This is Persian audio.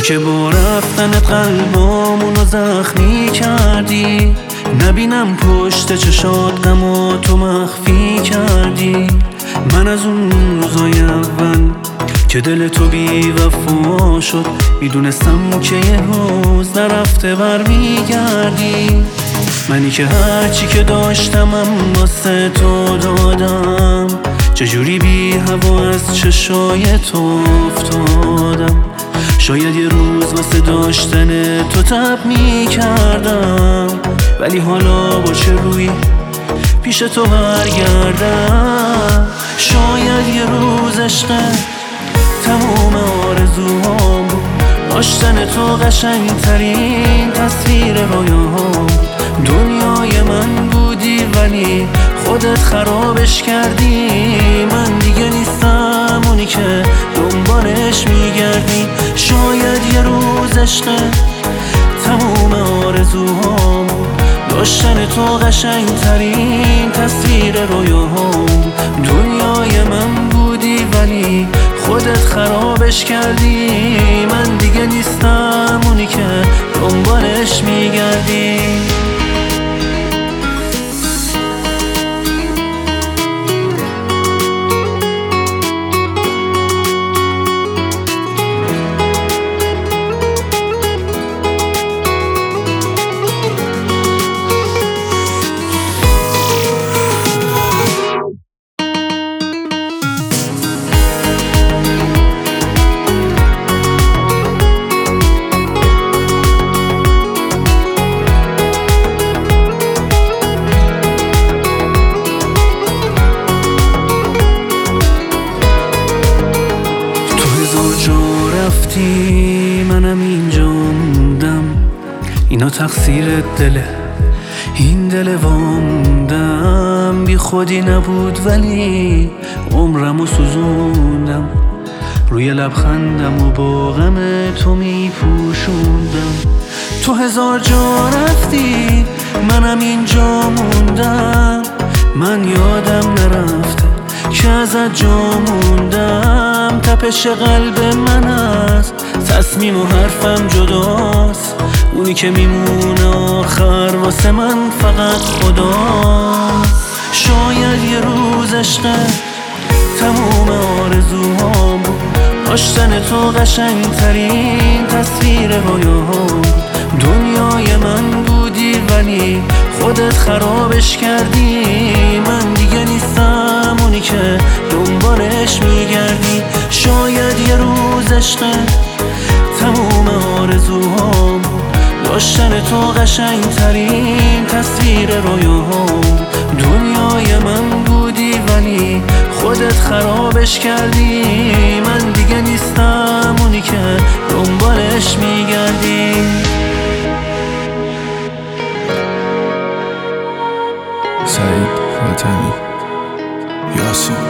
که با رفتن قلبامونو زخمی کردی. نبینم پشت چشات غمو تو مخفی کردی. من از اون روزای اول که دل تو بی وفا شد میدونستم که یه روز نرفته برمیگردی. منی که هرچی که داشتمم واسه تو دادم، چجوری بی هوا از چشای تو افتادم. شاید یه روز واسه داشتن تو تب میکردم، ولی حالا با چه روی پیش تو برگردم. شاید یه روز عشق تموم آرزوهام بود، داشتن تو قشنگترین تصویر رویاهام. دنیای من بودی ولی خودت خرابش کردی. من دیگه نیستم اونی که دنبالش میگردی. شاید یه روز عشق تموم آرزوهام، داشتن تو قشنگترین تصویر رویاهام. دنیای من بودی ولی خودت خرابش کردی. من دیگه نیستم اونی که دنبالش میگردی. منم اینجا موندم، اینا تقصیر دله، این دل واندم. بی خودی نبود ولی عمرمو سوزوندم، روی لبخندم و با غم تو میپوشوندم. تو هزار جا رفتی منم اینجا موندم. من یادم نرفته که ازت جا موندم. تپش قلب من است، تصمیم و حرفم جداست. اونی که میمونه آخر واسه من فقط خداست. شاید یه روز عشق تموم آرزوهام بود، داشتن تو قشنگترین تصویر رویاهام. دنیای من بودی ولی خودت خرابش کردی. من دیگه نیستم اونی که دنبالش میگردی. شاید یه روز عشق تموم آرزوهام، داشتن تو قشنگترین تصویر رویاهام. دنیای من بودی ولی خودت خرابش کردی. من دیگه نیستم اونی که دنبالش میگردی. سعید وطنی، یاسین.